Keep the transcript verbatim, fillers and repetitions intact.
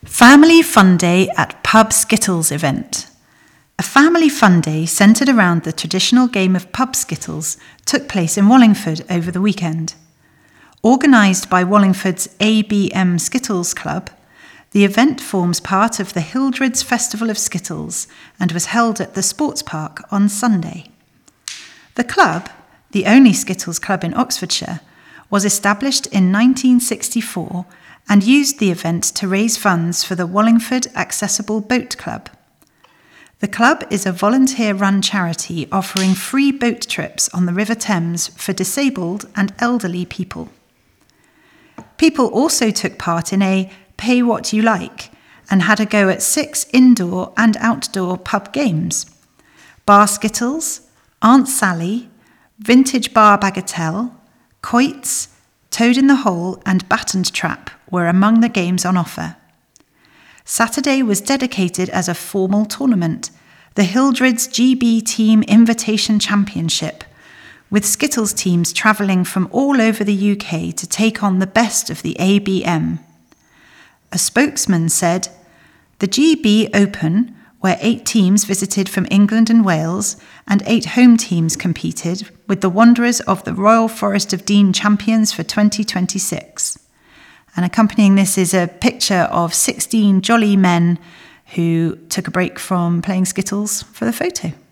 Family Fun Day at Pub Skittles event. A family fun day centred around the traditional game of pub skittles took place in Wallingford over the weekend. Organised by Wallingford's A B M Skittles Club, the event forms part of the Hildred's Festival of Skittles and was held at the Sports Park on Sunday. The club, the only Skittles club in Oxfordshire, was established in nineteen sixty-four and used the event to raise funds for the Wallingford Accessible Boat Club. The club is a volunteer-run charity offering free boat trips on the River Thames for disabled and elderly people. People also took part in a Pay What You Like and had a go at six indoor and outdoor pub games. Bar Skittles, Aunt Sally, Vintage Bar Bagatelle, Quoits, Toad in the Hole and Battened Trap were among the games on offer. Saturday was dedicated as a formal tournament, the Hildred's G B Team Invitation Championship, with Skittles teams travelling from all over the U K to take on the best of the A B M. A spokesman said, "The G B Open, where eight teams visited from England and Wales and eight home teams competed, with the Wanderers of the Royal Forest of Dean champions for twenty twenty-six. And accompanying this is a picture of sixteen jolly men who took a break from playing Skittles for the photo.